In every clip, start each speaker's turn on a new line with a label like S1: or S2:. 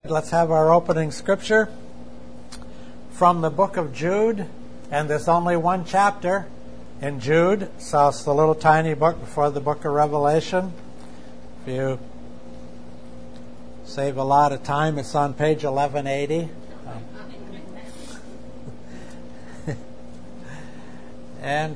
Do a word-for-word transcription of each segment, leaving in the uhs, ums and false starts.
S1: let's have our opening scripture from the book of Jude, and there's only one chapter in Jude, so it's the little tiny book before the book of Revelation. If you save a lot of time, it's on page eleven eighty. And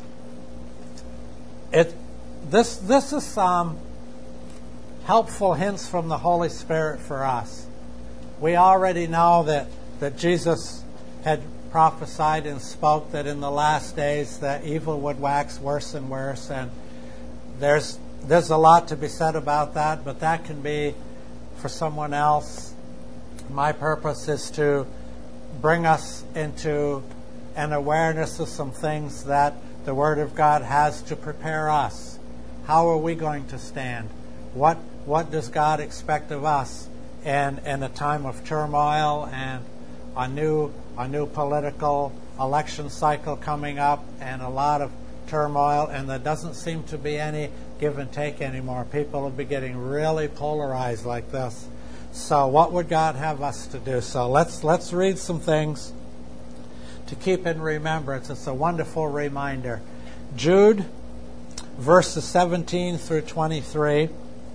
S1: it this this is some helpful hints from the Holy Spirit for us. We already know that, that Jesus had prophesied and spoke that in the last days that evil would wax worse and worse, and there's there's a lot to be said about that, but that can be for someone else. My purpose is to bring us into an awareness of some things that the Word of God has to prepare us. How are we going to stand? What what does God expect of us in, in a time of turmoil and a new a new political election cycle coming up and a lot of turmoil, and there doesn't seem to be any give and take anymore. People will be getting really polarized like this. So what would God have us to do? So let's let's read some things to keep in remembrance. It's a wonderful reminder. Jude, verses seventeen through twenty-three.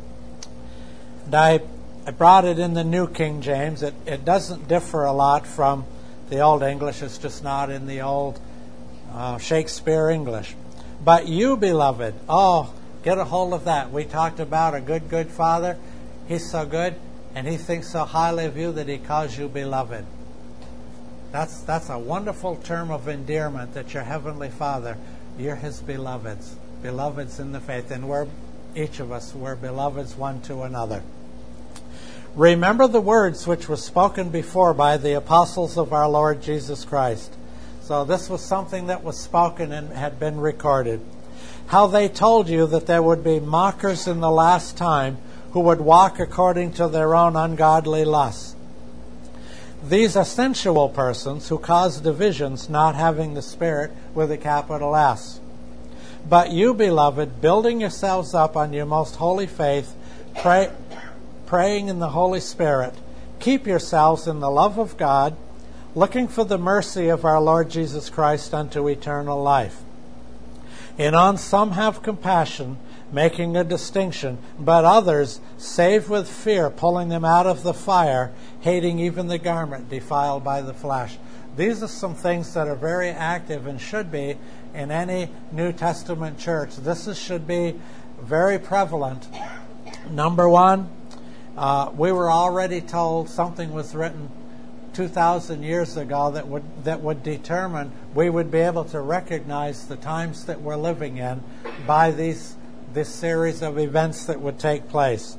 S1: And I, I brought it in the New King James. It, it doesn't differ a lot from the Old English. It's just not in the old uh, Shakespeare English. But you, beloved, oh, get a hold of that. We talked about a good, good Father. He's so good, and He thinks so highly of you that He calls you beloved. That's that's a wonderful term of endearment, that your Heavenly Father, you're His beloveds, beloveds in the faith, and we're, each of us, we're beloveds one to another. Remember the words which were spoken before by the apostles of our Lord Jesus Christ. So this was something that was spoken and had been recorded. How they told you that there would be mockers in the last time who would walk according to their own ungodly lusts. These are sensual persons who cause divisions, not having the Spirit with a capital S. But you, beloved, building yourselves up on your most holy faith, pray, praying in the Holy Spirit, keep yourselves in the love of God, looking for the mercy of our Lord Jesus Christ unto eternal life. And on some have compassion, making a distinction, but others save with fear, pulling them out of the fire, hating even the garment defiled by the flesh. These are some things that are very active and should be in any New Testament church. This is, should be very prevalent. Number one, uh, we were already told something was written two thousand years ago that would that would determine we would be able to recognize the times that we're living in by these this series of events that would take place.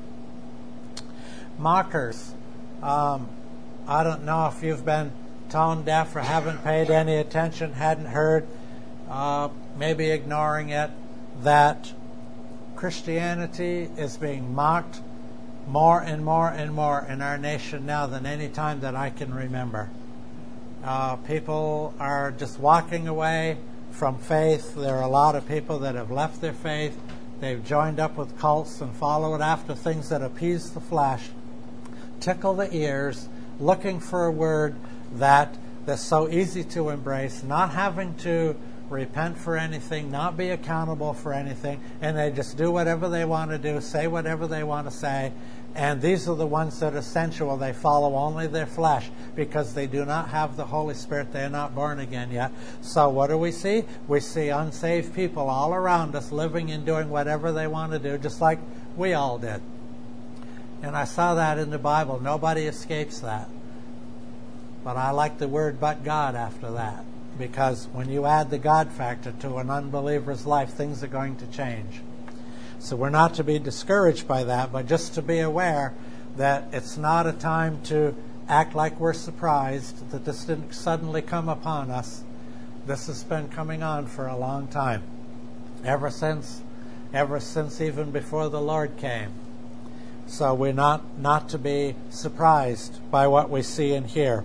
S1: Mockers. Um, I don't know if you've been tone deaf or haven't paid any attention, hadn't heard, uh, maybe ignoring it, that Christianity is being mocked more and more and more in our nation now than any time that I can remember. Uh, people are just walking away from faith. There are a lot of people that have left their faith. They've joined up with cults and followed after things that appease the flesh, tickle the ears, looking for a word that that's so easy to embrace, not having to repent for anything, not be accountable for anything, and they just do whatever they want to do, say whatever they want to say. And these are the ones that are sensual. They follow only their flesh because they do not have the Holy Spirit. They are not born again yet. So what do we see? We see unsaved people all around us living and doing whatever they want to do, just like we all did. And I saw that in the Bible. Nobody escapes that. But I like the word "but God" after that, because when you add the God factor to an unbeliever's life, things are going to change. So we're not to be discouraged by that, but just to be aware that it's not a time to act like we're surprised that this didn't suddenly come upon us. This has been coming on for a long time, ever since, ever since even before the Lord came. So we're not, not to be surprised by what we see and hear.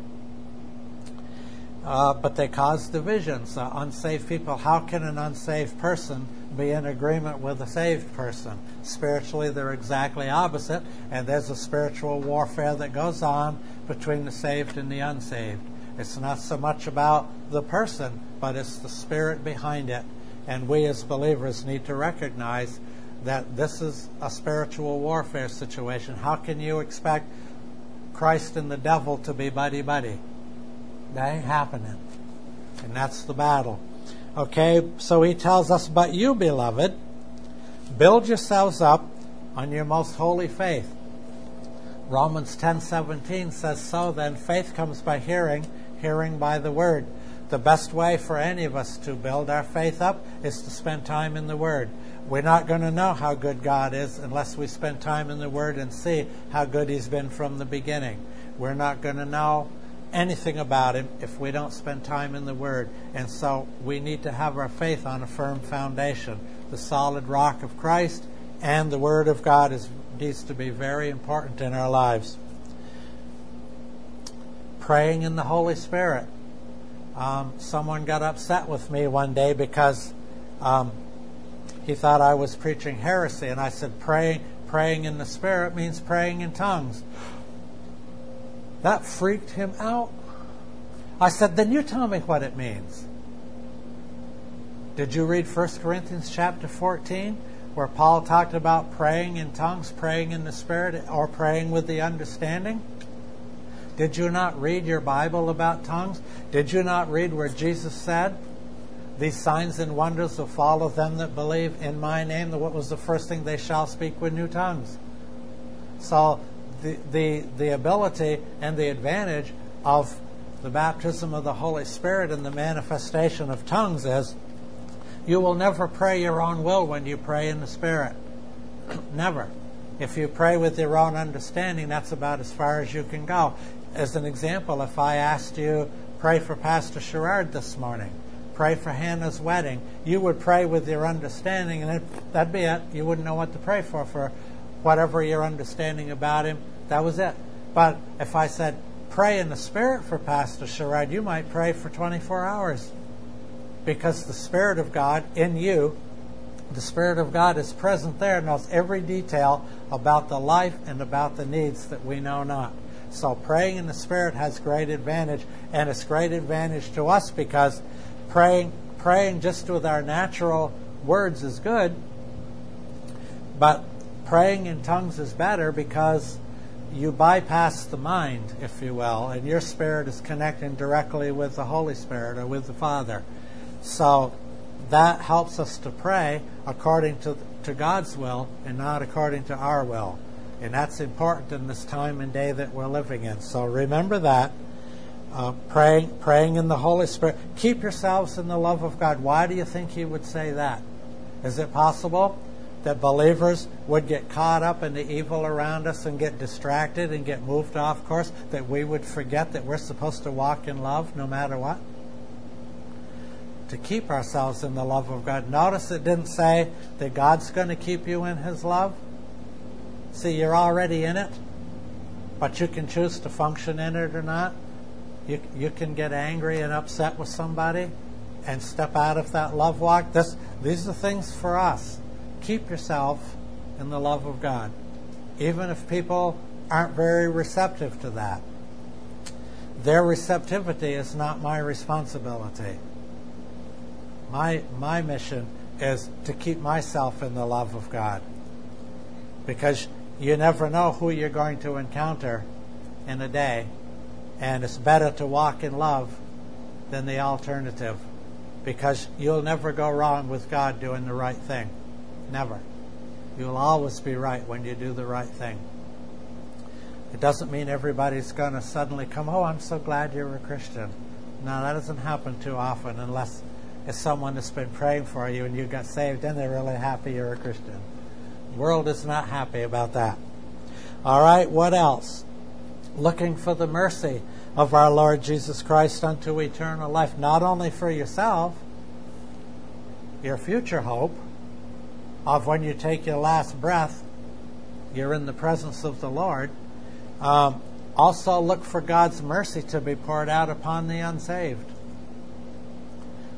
S1: Uh, but they cause divisions. Uh, unsaved people, how can an unsaved person be in agreement with a saved person. Spiritually, they're exactly opposite, and there's a spiritual warfare that goes on between the saved and the unsaved. It's not so much about the person, but it's the spirit behind it. And we as believers need to recognize that this is a spiritual warfare situation. How can you expect Christ and the devil to be buddy-buddy? That ain't happening. And that's the battle. Okay, so he tells us, but you, beloved, build yourselves up on your most holy faith. Romans ten seventeen says, so then faith comes by hearing, hearing by the word. The best way for any of us to build our faith up is to spend time in the Word. We're not going to know how good God is unless we spend time in the Word and see how good He's been from the beginning. We're not going to know anything about Him if we don't spend time in the Word. And so we need to have our faith on a firm foundation. The solid rock of Christ and the Word of God is, needs to be very important in our lives. Praying in the Holy Spirit. Um, someone got upset with me one day because um, he thought I was preaching heresy, and I said praying praying in the Spirit means praying in tongues. That freaked him out. I said, then you tell me what it means. Did you read First Corinthians chapter fourteen, where Paul talked about praying in tongues, praying in the Spirit, or praying with the understanding? Did you not read your Bible about tongues? Did you not read where Jesus said, these signs and wonders will follow them that believe in my name? What was the first thing? They shall speak with new tongues. So the, the, the ability and the advantage of the baptism of the Holy Spirit and the manifestation of tongues is you will never pray your own will when you pray in the Spirit. Never. If you pray with your own understanding, that's about as far as you can go. As an example, if I asked you, pray for Pastor Sherrard this morning, pray for Hannah's wedding, you would pray with your understanding, and that'd be it. You wouldn't know what to pray for, for whatever your understanding about him, that was it. But if I said, pray in the Spirit for Pastor Sherrard, you might pray for twenty-four hours. Because the Spirit of God in you, the Spirit of God is present there, knows every detail about the life and about the needs that we know not. So praying in the Spirit has great advantage, and it's great advantage to us because praying praying just with our natural words is good, but praying in tongues is better because you bypass the mind, if you will, and your spirit is connecting directly with the Holy Spirit or with the Father. So that helps us to pray according to, to God's will and not according to our will. And that's important in this time and day that we're living in. So remember that. Uh, praying, praying in the Holy Spirit. Keep yourselves in the love of God. Why do you think He would say that? Is it possible that believers would get caught up in the evil around us and get distracted and get moved off course, that we would forget that we're supposed to walk in love no matter what? To keep ourselves in the love of God. Notice it didn't say that God's going to keep you in His love. See, you're already in it, but you can choose to function in it or not. You you can get angry and upset with somebody and step out of that love walk. This, these are things for us. Keep yourself in the love of God, even if people aren't very receptive to that. Their receptivity is not my responsibility. My my mission is to keep myself in the love of God, because you never know who you're going to encounter in a day, and it's better to walk in love than the alternative, because you'll never go wrong with God doing the right thing. Never. You'll always be right when you do the right thing. It doesn't mean everybody's going to suddenly come, oh, I'm so glad you're a Christian. No, that doesn't happen too often unless it's someone that's been praying for you and you got saved and they're really happy you're a Christian. The world is not happy about that. All right, what else? Looking for the mercy of our Lord Jesus Christ unto eternal life, not only for yourself, your future hope of when you take your last breath, you're in the presence of the Lord. Um, also look for God's mercy to be poured out upon the unsaved.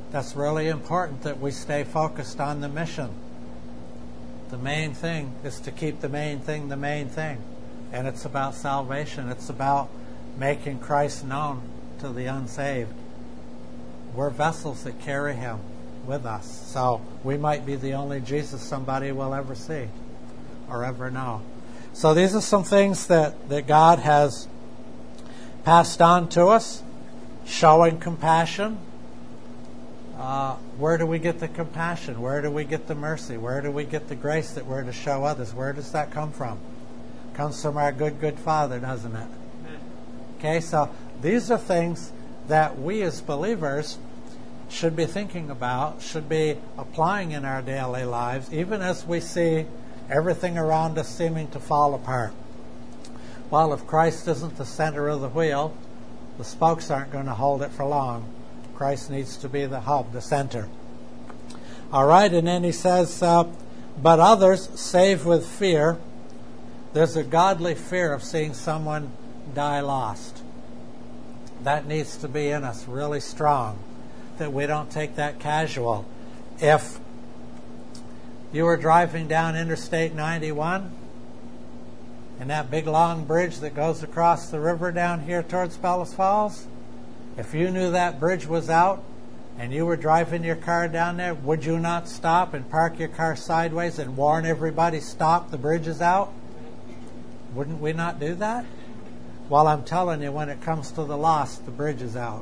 S1: that's really important that we stay focused on the mission. The main thing is to keep the main thing the main thing. And it's about salvation. It's about making Christ known to the unsaved. We're vessels that carry Him with us. So we might be the only Jesus somebody will ever see or ever know. So these are some things that, that God has passed on to us. Showing compassion. Uh, where do we get the compassion? Where do we get the mercy? Where do we get the grace that we're to show others? Where does that come from? It comes from our good, good Father, doesn't it? Okay, so these are things that we as believers should be thinking about, should be applying in our daily lives, even as we see everything around us seeming to fall apart. Well, if Christ isn't the center of the wheel, the spokes aren't going to hold it for long. Christ needs to be the hub, the center. All right, and then he says, uh, but others save with fear. There's a godly fear of seeing someone die lost. That needs to be in us really strong, that we don't take that casual. If you were driving down Interstate ninety-one, and that big long bridge that goes across the river down here towards Bellows Falls, if you knew that bridge was out and you were driving your car down there, would you not stop and park your car sideways and warn everybody, stop, the bridge is out? Wouldn't we not do that? Well, I'm telling you, when it comes to the lost, the bridge is out.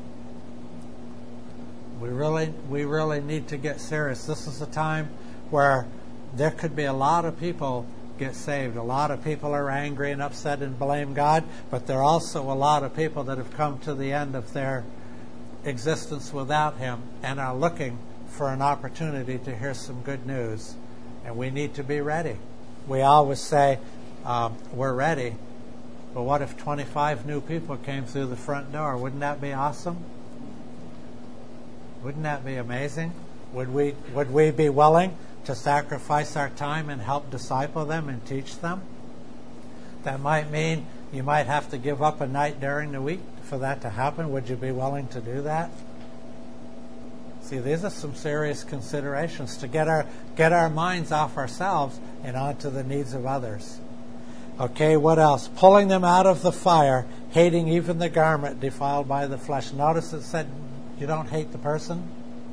S1: We really, we really need to get serious. This is a time where there could be a lot of people get saved. A lot of people are angry and upset and blame God, but there are also a lot of people that have come to the end of their existence without Him and are looking for an opportunity to hear some good news. And we need to be ready. We always say, um, we're ready, but what if twenty-five new people came through the front door? Wouldn't that be awesome? Wouldn't that be amazing? Would we, would we be willing to sacrifice our time and help disciple them and teach them? That might mean you might have to give up a night during the week for that to happen. Would you be willing to do that? See, these are some serious considerations to get our get our minds off ourselves and onto the needs of others. Okay, what else? Pulling them out of the fire, hating even the garment defiled by the flesh. Notice it said you don't hate the person.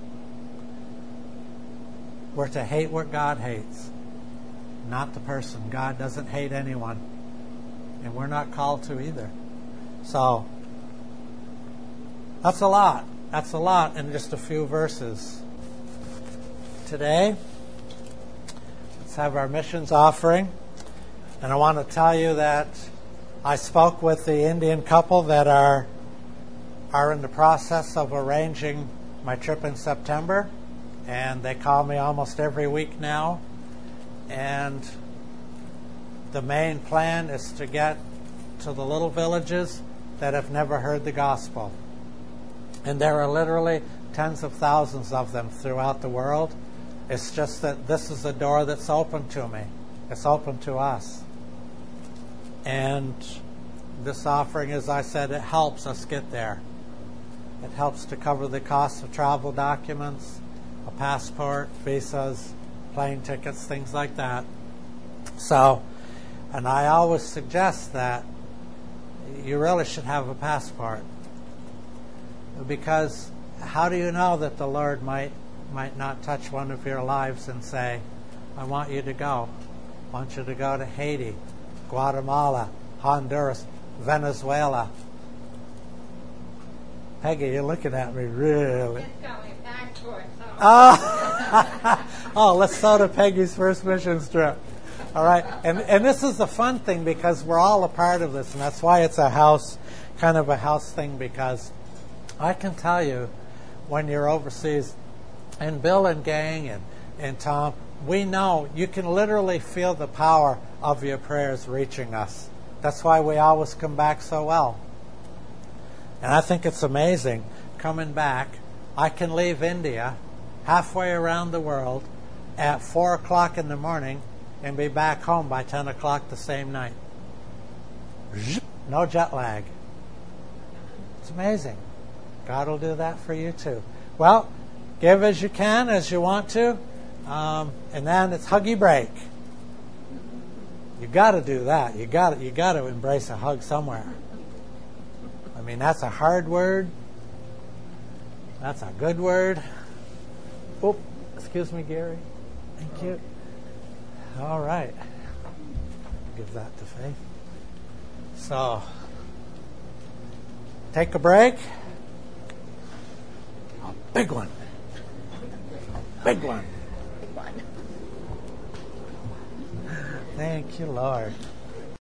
S1: We're to hate what God hates, not the person. God doesn't hate anyone, and we're not called to either. So, that's a lot. That's a lot in just a few verses. Today, let's have our missions offering. And I want to tell you that I spoke with the Indian couple that are, are in the process of arranging my trip in September. And they call me almost every week now. And the main plan is to get to the little villages that have never heard the gospel. And there are literally tens of thousands of them throughout the world. It's just that this is a door that's open to me. It's open to us. And this offering, as I said, it helps us get there. It helps to cover the cost of travel documents, a passport, visas, plane tickets, things like that. So, and I always suggest that you really should have a passport, because how do you know that the Lord might might not touch one of your lives and say, I want you to go. I want you to go to Haiti, Guatemala, Honduras, Venezuela. Peggy, you're looking at me really. Oh, oh, let's go to Peggy's first missions trip. All right, and and this is the fun thing because we're all a part of this, and that's why it's a house, kind of a house thing, because I can tell you when you're overseas, and Bill and gang and, and Tom, we know you can literally feel the power of your prayers reaching us. That's why we always come back so well. And I think it's amazing coming back. I can leave India halfway around the world at four o'clock in the morning and be back home by ten o'clock the same night. No jet lag. It's amazing. God will do that for you too. Well, give as you can, as you want to, um, and then it's huggy break. You got to do that. You got you got to embrace a hug somewhere. I mean, that's a hard word. That's a good word. Oh, excuse me, Gary. Thank you. All right. Give that to Faith. So, take a break. A big one. A big one. Thank you, Lord.